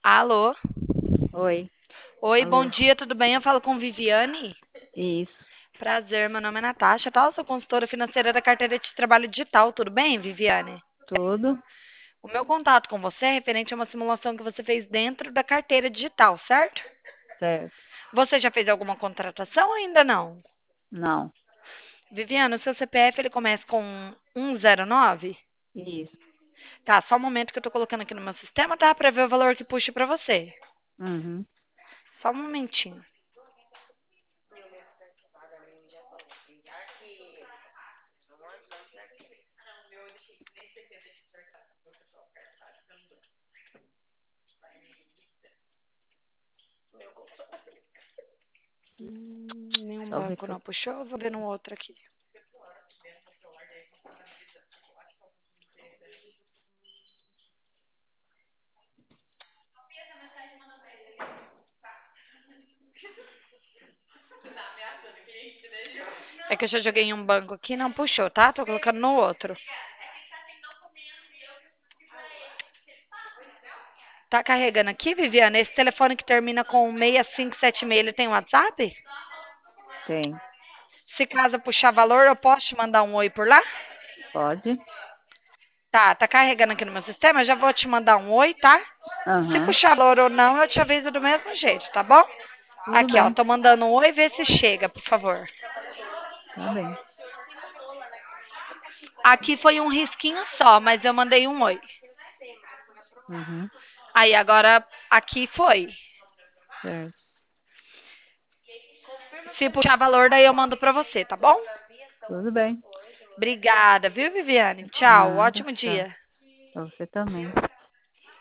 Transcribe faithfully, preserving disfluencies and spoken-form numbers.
Alô? Oi, Oi, bom alô. dia, tudo bem? Eu falo com Viviane. Isso, Prazer, meu nome é Natasha, tá? Eu sou consultora financeira da carteira de trabalho digital, tudo bem, Viviane? tudo O meu contato com você é referente a uma simulação que você fez dentro da carteira digital, certo? certo. Você já fez alguma contratação ou ainda não? Não, Viviane, o seu C P F ele começa com um zero nove? isso. Tá, só um momento que eu tô colocando aqui no meu sistema, tá? Pra ver o valor que puxa pra você. Uhum, Só um momentinho. Hum, nenhum só ver banco que eu... não puxou, eu vou ver no outro aqui. É que eu já joguei em um banco aqui e não puxou, tá? Tô colocando no outro. Tá carregando aqui, Viviane? Esse telefone que termina com seis cinco sete seis, ele tem WhatsApp? Tem, Se caso puxar valor, eu posso te mandar um oi por lá? pode? Tá, tá carregando aqui no meu sistema, eu já vou te mandar um oi, tá? Se Aham, puxar valor ou não, eu te aviso do mesmo jeito, tá bom? tudo Aqui, ó, bem, tô mandando um oi, vê se chega, por favor. tá bem. Aqui foi um risquinho só, mas eu mandei um oi. Uhum, Aí agora aqui foi. certo, Se puxar valor, daí eu mando pra você, tá bom? tudo bem. Obrigada, viu, Viviane? Tchau, Nada, ótimo tchau. dia. Pra você também.